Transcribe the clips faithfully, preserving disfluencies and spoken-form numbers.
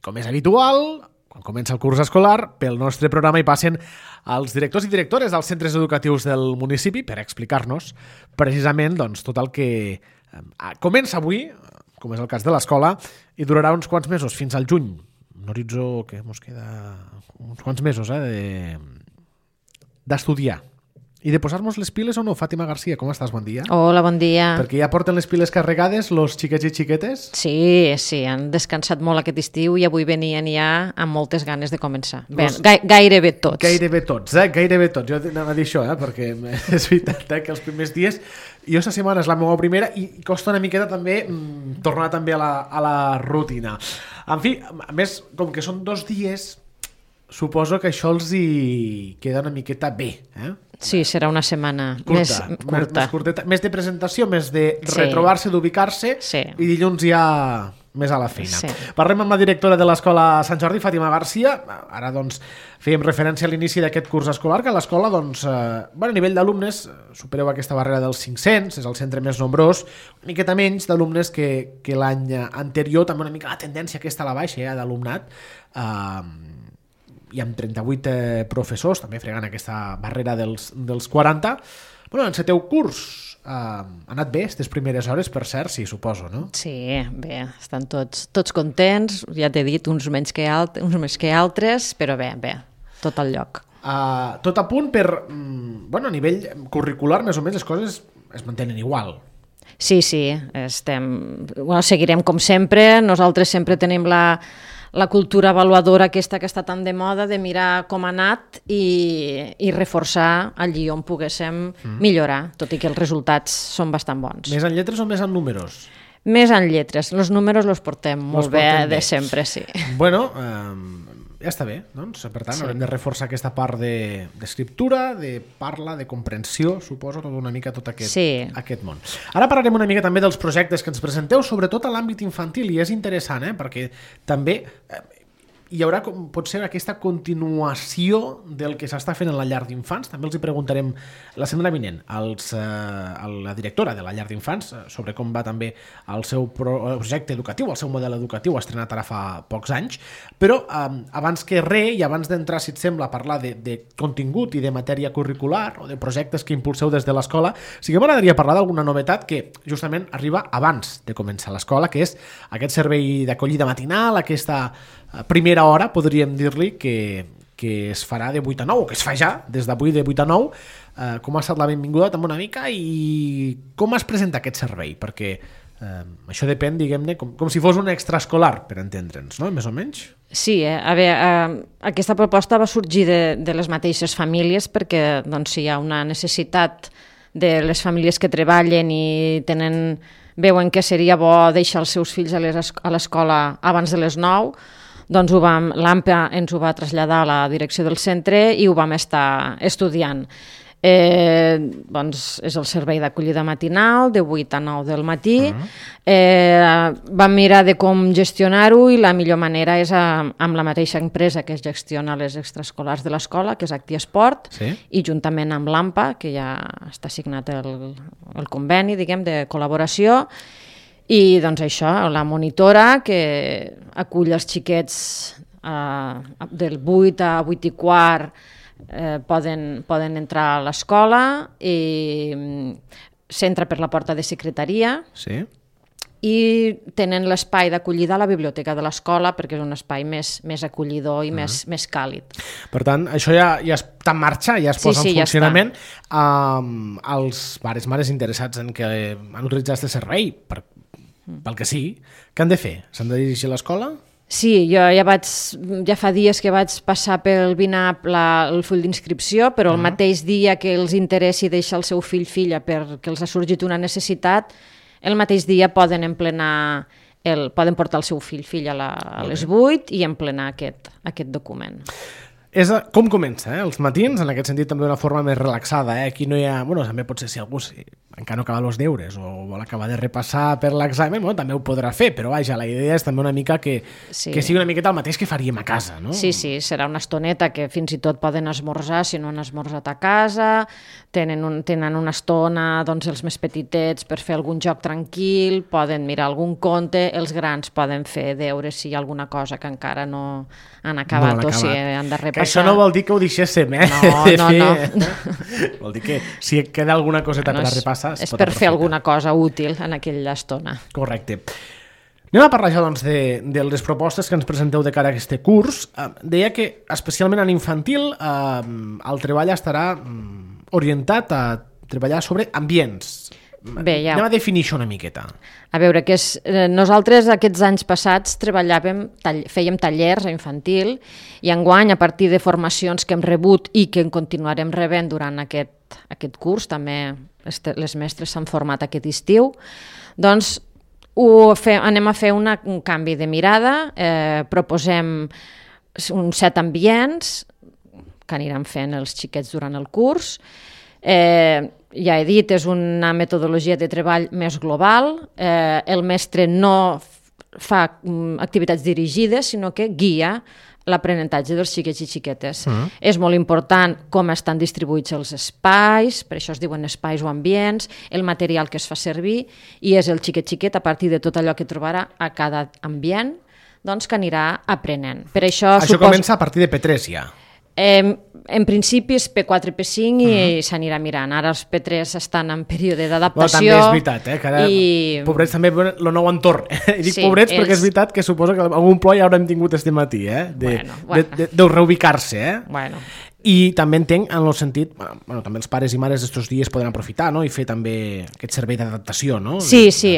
com és habitual, quan comença el curs escolar, pel nostre programa hi passen els directors i directores dels centres educatius del municipi per explicar-nos precisament doncs, tot el que eh, comença avui, com és el cas de l'escola, i durarà uns quants mesos, fins al juny. Un horitzó que ens queda uns quants mesos eh, de... d'estudiar. I de posar-nos les piles o no? Fàtima Garcia, com estàs? Bon dia. Hola, bon dia. Perquè ja porten les piles carregades los xiquets i xiquetes? Sí, sí, han descansat molt aquest estiu i avui venien ja amb moltes ganes de començar. Bé, Los... gai gairebé tots. Gairebé tots, eh? Gairebé tots. Jo anava a dir això, eh? Perquè és veritat eh? que els primers dies... Jo aquesta setmana és la meva primera i costa una miqueta també mmm, tornar també a la, a la rutina. En fi, a més, com que són dos dies, suposo que això els hi queda una miqueta bé, eh? Sí, serà una setmana curta, més curta. Més, curteta, més de presentació, més de retrobar-se, sí. d'ubicar-se, sí. i dilluns ja més a la feina. Sí. Parlem amb la directora de l'Escola Sant Jordi, Fàtima Garcia. Ara doncs fèiem referència a l'inici d'aquest curs escolar, que a l'escola, doncs, eh, bueno, a nivell d'alumnes, supereu aquesta barrera dels cinc-cents, és el centre més nombrós, una miqueta menys d'alumnes que, que l'any anterior, també una mica la tendència aquesta a la baixa eh, d'alumnat, eh, i amb trenta-vuit eh, professors, també fregant aquesta barrera dels, dels quaranta. Bueno, en seteu curs, eh, ha anat bé aquestes primeres hores, per cert, sí, suposo, no? Sí, bé, estan tots, tots contents, ja t'he dit, uns menys que, alt, uns més que altres, però bé, bé, tot al lloc. Uh, tot a punt per, mm, bueno, a nivell curricular, més o menys, les coses es mantenen igual. Sí, sí, estem, bueno, seguirem com sempre, nosaltres sempre tenim la... la cultura avaluadora aquesta que està tan de moda, de mirar com ha anat i, i reforçar allí on poguéssim mm. millorar, tot i que els resultats són bastant bons. Més en lletres o més en números? Més en lletres. Els números els portem molt los bé portem de bé. sempre, sí. Bueno, eh, ja està bé, doncs, per tant, sí. haurem de reforçar aquesta part d'escriptura, de, de parla, de comprensió, suposo, tot una mica tot aquest, sí. aquest món. Ara parlarem una mica també dels projectes que ens presenteu, sobretot a l'àmbit infantil, i és interessant, eh, perquè també eh, hi haurà, com pot ser, aquesta continuació del que s'està fent en la llar d'infants. També els hi preguntarem la setmana vinent als, eh, a la directora de la llar d'infants sobre com va també el seu projecte educatiu, el seu model educatiu, estrenat ara fa pocs anys. Però eh, abans que res, i abans d'entrar, si et sembla, a parlar de, de contingut i de matèria curricular o de projectes que impulseu des de l'escola, sí que m'agradaria parlar d'alguna novetat que justament arriba abans de començar l'escola, que és aquest servei d'acollida matinal, aquesta primera hora, podríem dir-li, que, que es farà de vuit a nou, que es fa ja des d'avui de vuit a nou. Eh, com ha estat la benvinguda també una mica i com es presenta aquest servei? Perquè eh, això depèn, diguem-ne, com, com si fos un extraescolar, per entendre'ns, no? Més o menys? Sí, eh? a veure, eh, aquesta proposta va sorgir de, de les mateixes famílies perquè doncs, hi ha una necessitat de les famílies que treballen i tenen, veuen que seria bo deixar els seus fills a l'escola abans de les nou. Doncs l'A M P A ens ho va traslladar a la direcció del centre i ho vam estar estudiant. Eh, doncs és el servei d'acollida matinal de vuit a nou del matí. Uh-huh. eh, vam mirar de com gestionar-ho i la millor manera és a, amb la mateixa empresa que gestiona les extraescolars de l'escola, que és ActiEsport, sí. i juntament amb l'A M P A, que ja està signat el, el conveni, diguem, de col·laboració. I doncs això, la monitora que acull els xiquets eh, del vuit a vuit i quart eh, poden, poden entrar a l'escola i s'entra per la porta de secretaria. Sí. I tenen l'espai d'acollida a la biblioteca de l'escola perquè és un espai més, més acollidor i uh-huh. més, més càlid. Per tant, això ja, ja està en marxa, ja es posa sí, sí, en funcionament. Ja um, els pares, mares interessats en que han utilitzat aquest servei, per, pel que sí, què han de fer? S'han de dirigir a l'escola? Sí, jo ja vaig, ja fa dies que vaig passar pel BINAP la, el full d'inscripció, però el uh-huh. mateix dia que els interessi deixar el seu fill-filla perquè els ha sorgit una necessitat, el mateix dia poden emplenar, el, poden portar el seu fill-filla a, a les vuit i emplenar aquest, aquest document. És a, com comença, eh? Els matins, en aquest sentit també d'una forma més relaxada, eh? Aquí no hi ha... Bueno, també pot ser si algú... Si encara no acaba els deures o vol acabar de repassar per l'examen, bueno, també ho podrà fer, però vaja, la idea és també una mica que, sí. que sigui una miqueta el mateix que faríem a casa, no? Sí, sí, serà una estoneta que fins i tot poden esmorzar si no han esmorzat a casa, tenen, un, tenen una estona, doncs, els més petitets per fer algun joc tranquil, poden mirar algun conte, els grans poden fer deures si hi ha alguna cosa que encara no han acabat, no o si han de repassar. Que això no vol dir que ho deixéssim, eh? No, no, no. Vol dir que si queda alguna coseta no, per a repassar... És per aprofitar. Fer alguna cosa útil en aquella estona. Correcte. Anem a parlar ja doncs, de, de les propostes que ens presenteu de cara a aquest curs. Uh, deia que, especialment en infantil, uh, el treball estarà orientat a treballar sobre ambients. Bé, ja... Anem a definir això una miqueta. A veure, que és, eh, nosaltres aquests anys passats treballàvem, tall, fèiem tallers a infantil i enguany, a partir de formacions que hem rebut i que en continuarem rebent durant aquest, aquest curs, també les mestres s'han format aquest estiu, doncs ho fe, anem a fer una, un canvi de mirada, eh, proposem uns set ambients que aniran fent els xiquets durant el curs. Eh, ja he dit, és una metodologia de treball més global, eh, el mestre no fa um, activitats dirigides, sinó que guia l'aprenentatge dels xiquets i xiquetes. Uh-huh. És molt important com estan distribuïts els espais, per això es diuen espais o ambients, el material que es fa servir, i és el xiquet-xiquet, a partir de tot allò que trobarà a cada ambient, doncs que anirà aprenent. Per això això supos... comença a partir de P tres ja. Eh, en principi és P quatre i P cinc i uh-huh. s'anirà mirant. Ara els P tres estan en període d'adaptació. Bueno, també és veritat, eh? Cada... I... Pobrets també, el nou entorn. Dic sí, pobrets ells... perquè és veritat que suposo que algun plor ja haurem tingut este matí, eh? De, bueno, bueno. de, de, de reubicar-se, eh? Bueno. I també entenc en el sentit, bueno, també els pares i mares d'estos dies poden aprofitar, no? I fer també aquest servei d'adaptació, no? Sí, sí.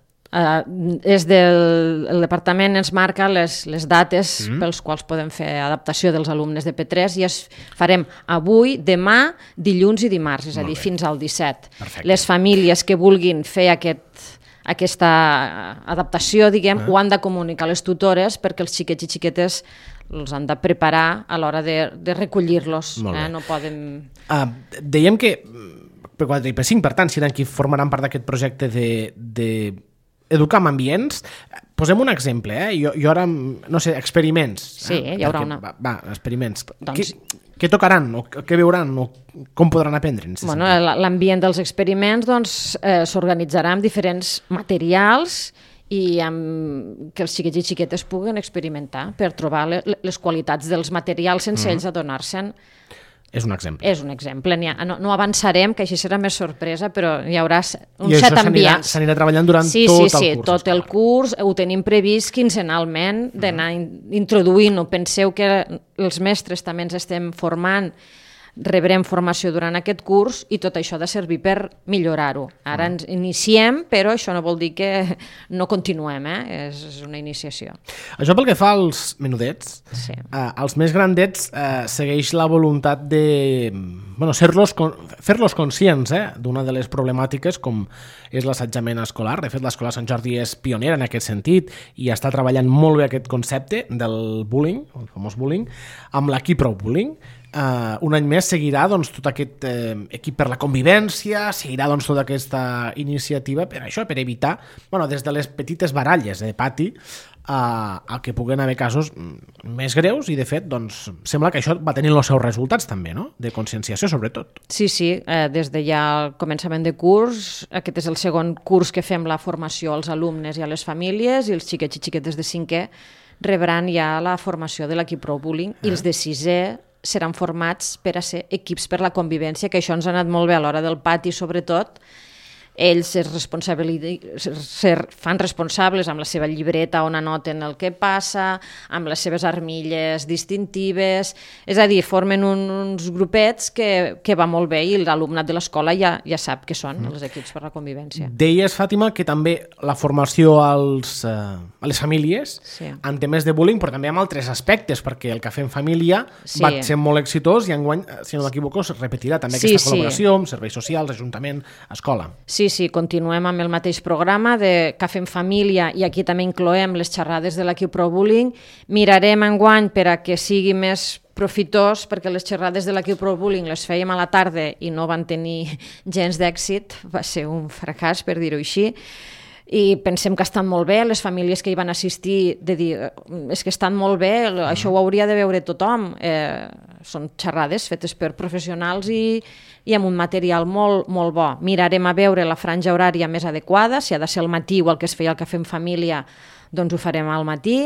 Uh, és del, el departament ens marca les, les dates mm. pels quals podem fer adaptació dels alumnes de P tres i es farem avui, demà, dilluns i dimarts, és a dir, fins al disset. Perfecte. Les famílies que vulguin fer aquest, aquesta adaptació, diguem, ah. ho han de comunicar a les tutores perquè els xiquets i xiquetes els han de preparar a l'hora de, de recollir-los. Eh? No poden... Uh, dèiem que P quatre i P cinc, per tant, seran qui formaran part d'aquest projecte de... de educar en ambients. Posem un exemple, eh? Jo, jo ara, no sé, experiments. Sí, eh? hi haurà Perquè, una... Va, va experiments. Doncs... Què, què tocaran? O què veuran? O com podran aprendre? Bueno, l'ambient dels experiments doncs, eh, s'organitzarà amb diferents materials i amb... que els xiquets i xiquetes puguen experimentar per trobar le, les qualitats dels materials sense mm. ells adonar-se'n. És un exemple. És un exemple. Ha, no, no avançarem, que així serà més sorpresa, però hi haurà uns set ambients. I s'anirà treballant durant sí, tot sí, el sí, curs. Tot el curs ho tenim previst quinzenalment d'anar mm. introduint-ho. Penseu que els mestres també ens estem formant, rebrem formació durant aquest curs i tot això ha de servir per millorar-ho. Ara ens iniciem, però això no vol dir que no continuem, eh? És una iniciació. Això pel que fa als menudets, sí. eh, els més grandets eh, segueix la voluntat de bueno, ser-los, fer-los conscients eh, d'una de les problemàtiques com és l'assetjament escolar. De fet, l'Escola Sant Jordi és pionera en aquest sentit i està treballant molt bé aquest concepte del bullying, el famós bullying, amb l'Equip Pro Bullying. Uh, un any més seguirà doncs, tot aquest eh, equip per la convivència, seguirà doncs, tota aquesta iniciativa per això, per evitar, bueno, des de les petites baralles de pati uh, a que puguen haver casos més greus i de fet doncs, sembla que això va tenir els seus resultats també, no? De conscienciació sobretot. Sí, sí, eh, des de ja el començament de curs, aquest és el segon curs que fem la formació als alumnes i a les famílies i els xiquets i xiquetes de cinquè rebran ja la formació de l'Equip Pro Bullying eh. i els de sisè seran formats per a ser equips per la convivència, que això ens ha anat molt bé a l'hora del pati, sobretot. Ells es ser, fan responsables amb la seva llibreta on anoten el que passa, amb les seves armilles distintives, és a dir, formen un, uns grupets que, que va molt bé i l'alumnat de l'escola ja, ja sap què són els equips per la convivència. Deies, Fàtima, que també la formació als, eh, a les famílies sí. en temes de bullying, però també amb altres aspectes, perquè el Cafè en Família sí. va ser molt exitós i enguany, si no m'equivoco, es repetirà també sí, aquesta col·laboració sí. amb serveis socials, ajuntament, escola. Sí, sí, continuem amb el mateix programa de Cafè en Família i aquí també incloem les xerrades de l'Equip Pro Bullying. Mirarem enguany per a que sigui més profitós, perquè les xerrades de l'equip Pro Bullying les fèiem a la tarda i no van tenir gens d'èxit, va ser un fracàs, per dir-ho així, i pensem que estan molt bé, les famílies que hi van assistir, de dir, és que estan molt bé, això ho hauria de veure tothom. Eh, són xerrades fetes per professionals i, i amb un material molt, molt bo. Mirarem a veure la franja horària més adequada, si ha de ser al matí o el que es feia el cafè en família, doncs ho farem al matí.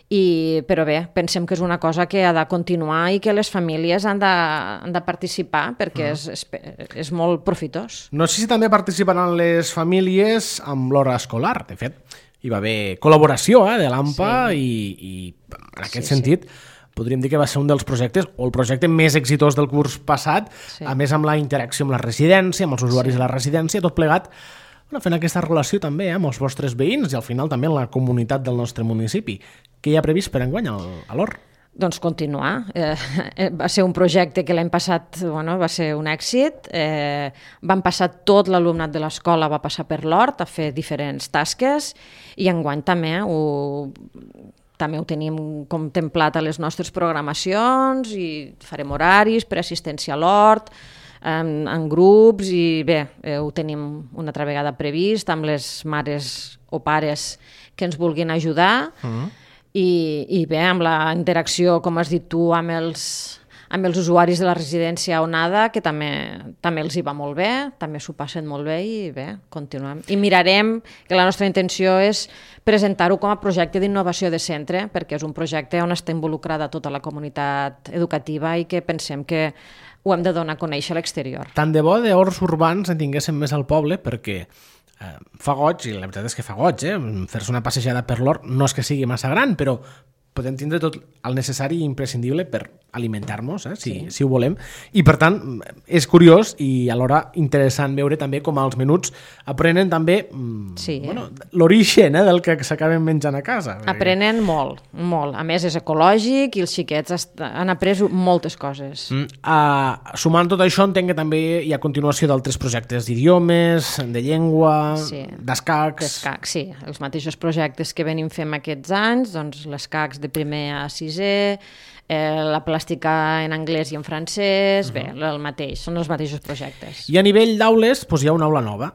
I, però bé, pensem que és una cosa que ha de continuar i que les famílies han de, han de participar perquè és, és, és molt profitós. No sé si també participaran les famílies amb l'hora escolar. De fet, hi va haver col·laboració eh, de l'A M P A sí. i, i en aquest sí, sentit sí. podríem dir que va ser un dels projectes o el projecte més exitós del curs passat, sí. a més amb la interacció amb la residència, amb els usuaris sí. de la residència, tot plegat bueno, fent aquesta relació també eh, amb els vostres veïns i al final també amb la comunitat del nostre municipi. Què hi ha previst per enguany a l'O R? Doncs continuar. Eh, va ser un projecte que l'any passat bueno, va ser un èxit. Eh, van passar tot l'alumnat de l'escola, va passar per l'O R a fer diferents tasques i enguany també ho, també ho tenim contemplat a les nostres programacions i farem horaris per assistència a l'O R, En, en grups i bé, eh, ho tenim una altra vegada previst amb les mares o pares que ens vulguin ajudar uh-huh. i, i bé, amb la interacció, com has dit tu, amb els, amb els usuaris de la residència Onada, que també, també els hi va molt bé, també s'ho passen molt bé i bé, continuem. I mirarem, que la nostra intenció és presentar-ho com a projecte d'innovació de centre, perquè és un projecte on està involucrada tota la comunitat educativa i que pensem que ho hem de donar a conèixer a l'exterior. Tant de bo de horts urbans en tinguéssim més al poble perquè eh, fa goig, i la veritat és que fa goig, eh? Fer-se una passejada per l'hort no és que sigui massa gran, però podem tindre tot el necessari i imprescindible per alimentar-nos, eh? si, sí. si ho volem. I per tant, és curiós i alhora interessant veure també com els menuts aprenen també sí. bueno, l'origen eh, del que s'acaben menjant a casa. Aprenen molt, molt. A més, és ecològic i els xiquets han après moltes coses. Mm, uh, sumant tot això, entenc que també hi ha continuació d'altres projectes d'idiomes, de llengua, sí. d'escacs... D'escacs, sí. Els mateixos projectes que venim fent aquests anys, doncs l'escacs de primer a sisè, eh, la plàstica en anglès i en francès, uh-huh. bé, el mateix, són els mateixos projectes. I a nivell d'aules doncs hi ha una aula nova,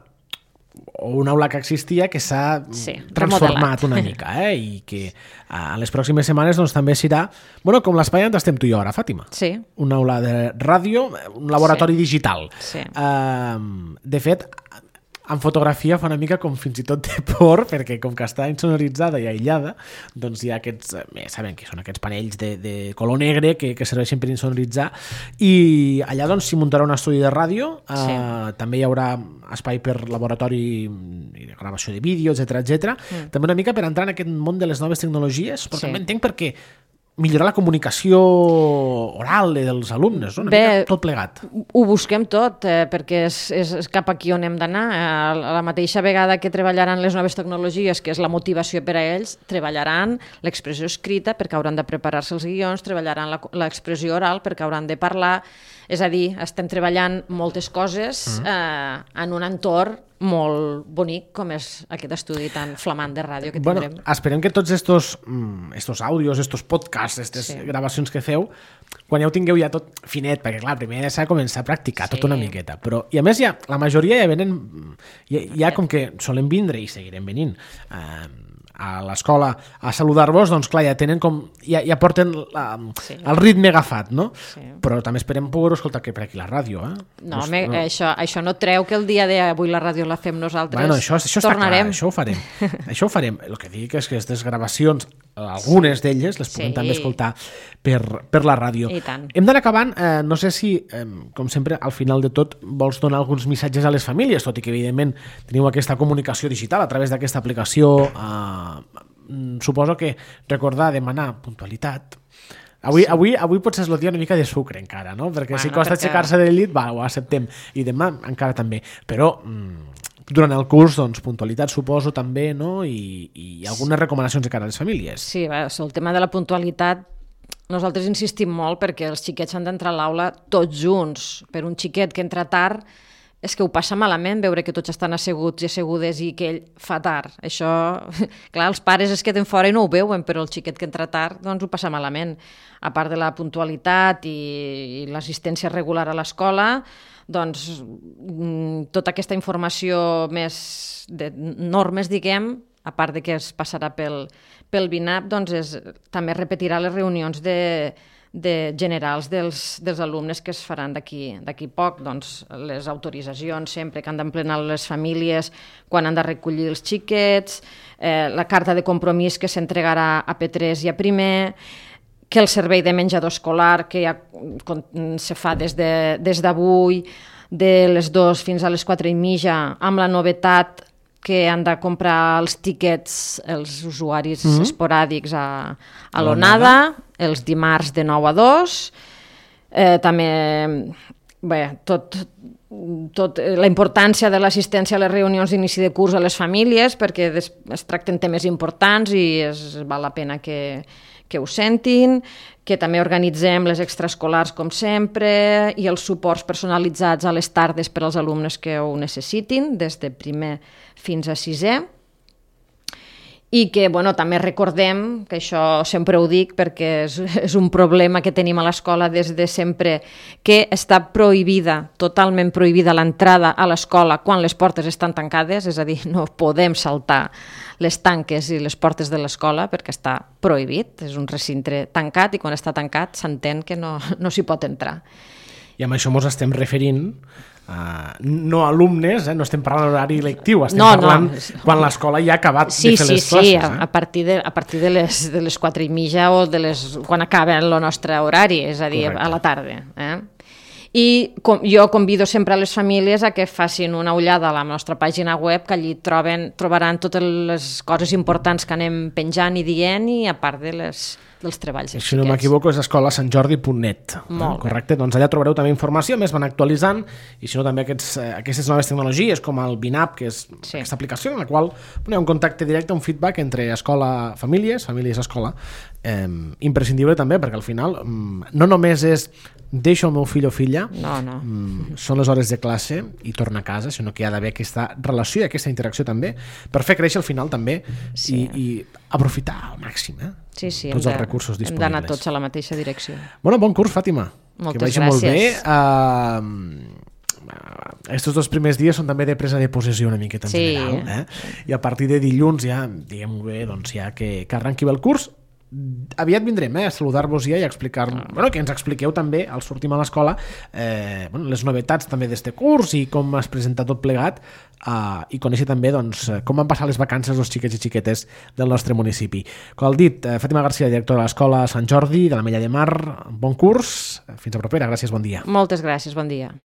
o una aula que existia que s'ha sí, transformat remodelat. Una mica, eh? I que a les pròximes setmanes doncs, també serà, bueno, com l'espai on estem tu i jo ara, Fàtima. Sí. Una aula de ràdio, un laboratori sí. digital. Sí. Uh, de fet, en fotografia fa una mica com fins i tot de por, perquè com que està insonoritzada i aïllada, doncs hi ha aquests, eh, saben que són aquests panells de, de color negre que, que serveixen per insonoritzar, i allà doncs s'hi muntarà un estudi de ràdio, eh, sí. també hi haurà espai per laboratori i de gravació de vídeo, etcètera, etcètera. Mm. També una mica per entrar en aquest món de les noves tecnologies, però sí. també entenc perquè millorar la comunicació oral dels alumnes, no? Una Bé, mica tot plegat. Ho busquem tot, eh, perquè és, és, és cap aquí on hem d'anar. A la mateixa vegada que treballaran les noves tecnologies, que és la motivació per a ells, treballaran l'expressió escrita perquè hauran de preparar-se els guions, treballaran l'expressió oral perquè hauran de parlar. És a dir, estem treballant moltes coses uh-huh. eh, en un entorn molt bonic com és aquest estudi tan flamant de ràdio que tindrem. Bueno, esperem que tots estos, mm, estos àudios, estos podcasts, aquestes sí. gravacions que feu, quan ja ho tingueu ja tot finet, perquè clar, primer s'ha de començar a practicar sí. tot una miqueta, però i a més ja, la majoria ja venen, ja, ja com que solen vindre i seguirem venint eh, a l'escola a saludar-vos, doncs clar, ja tenen com, ja, ja porten la, sí. el ritme agafat, no? Sí. Però també esperem poder escoltar que per aquí la ràdio, eh? No, home, no. Això, això no treu que el dia d'avui la ràdio la fem nosaltres. Bueno, això, això està tornarem. Clar, això ho farem. Això ho farem. El que dic és que aquestes gravacions, algunes sí. d'elles, les podem sí. també escoltar per, per la ràdio. I tant. Hem d'anar acabant. Eh, no sé si, eh, com sempre, al final de tot, vols donar alguns missatges a les famílies, tot i que, evidentment, teniu aquesta comunicació digital a través d'aquesta aplicació. Eh, suposo que recordar demanar puntualitat. Avui, sí. avui, avui potser és el dia una mica de sucre encara, no? Perquè bueno, si costa perquè... aixecar-se del llit, va, ho acceptem. I demà encara també. Però mm, durant el curs, doncs, puntualitat suposo també, no? I, i algunes recomanacions de cara a les famílies. Sí, va, el tema de la puntualitat nosaltres insistim molt perquè els xiquets han d'entrar a l'aula tots junts. Per un xiquet que entra tard és que ho passa malament veure que tots estan asseguts i assegudes i que ell fa tard. Això, clar, els pares es queden fora i no ho veuen, però el xiquet que entra tard doncs ho passa malament. A part de la puntualitat i, i l'assistència regular a l'escola, doncs tota aquesta informació més de normes, diguem, a part de que es passarà pel, pel B I N A P, doncs és, també repetirà les reunions de, de generals dels, dels alumnes que es faran d'aquí d'aquí poc, doncs les autoritzacions sempre que han d'emplenar les famílies quan han de recollir els xiquets, eh, la carta de compromís que s'entregarà a P tres i a primer, que el servei de menjador escolar que ja se fa des de, des d'avui, de les dues fins a les quatre i mitja, amb la novetat que han de comprar els tíquets els usuaris mm-hmm. esporàdics a, a l'onada, els dimarts de nou a dos. Eh, també bé, tot, tot, la importància de l'assistència a les reunions d'inici de curs a les famílies, perquè des, es tracten temes importants i es, val la pena que, que ho sentin, que també organitzem les extraescolars com sempre i els suports personalitzats a les tardes per als alumnes que ho necessitin, des de primer fins a sisè. I que bueno, també recordem, que això sempre ho dic perquè és, és un problema que tenim a l'escola des de sempre, que està prohibida, totalment prohibida l'entrada a l'escola quan les portes estan tancades, és a dir, no podem saltar les tanques i les portes de l'escola perquè està prohibit, és un recinte tancat i quan està tancat s'entén que no, no s'hi pot entrar. I amb això ens estem referint Uh, no alumnes, eh? No estem parlant d'horari lectiu, estem no, parlant no. quan l'escola ja ha acabat sí, de fer sí, les classes. Sí, eh? a partir de, a partir de les, de les quatre i mitja o de les, quan acaba el nostre horari, és a dir, correcte, a la tarda. Eh? I com, jo convido sempre a les famílies a que facin una ullada a la nostra pàgina web, que allí troben, trobaran totes les coses importants que anem penjant i dient, i a part de les, dels treballs. Si no m'equivoco és escola sant jordi punt net. Molt eh? Correcte, doncs allà trobareu també informació, més van actualitzant, i si no també aquests, eh, aquestes noves tecnologies com el B I N A P, que és sí. aquesta aplicació en la qual hi ha un contacte directe, un feedback entre escola-famílies, famílies-escola, eh, imprescindible també, perquè al final mm, no només és deixo el meu fill o filla, no, no. Mm, són les hores de classe i torna a casa, sinó que hi ha d'haver aquesta relació i aquesta interacció també per fer créixer al final també sí. i, i aprofitar al màxim eh? sí, sí, tots els de, recursos disponibles. Hem d'anar tots a la mateixa direcció. Bueno, bon curs, Fàtima. Moltes que vagi gràcies. molt bé. Uh, estos dos primers dies són també de presa de possessió una miqueta en sí. general. Eh? I a partir de dilluns ja, diguem bé, doncs ja que, que arrenqui bé el curs. Aviat vindrem eh, a saludar-vos ja i a explicar, ah. bueno, que ens expliqueu també al sortim a l'escola eh, bueno, les novetats també d'este curs i com es presenta tot plegat eh, i conèixer també doncs, com van passar les vacances els xiquets i xiquetes del nostre municipi. Com el dit, eh, Fàtima Garcia, directora de l'Escola Sant Jordi de l'Ametlla de Mar, bon curs, fins a propera, gràcies, bon dia. Moltes gràcies, bon dia.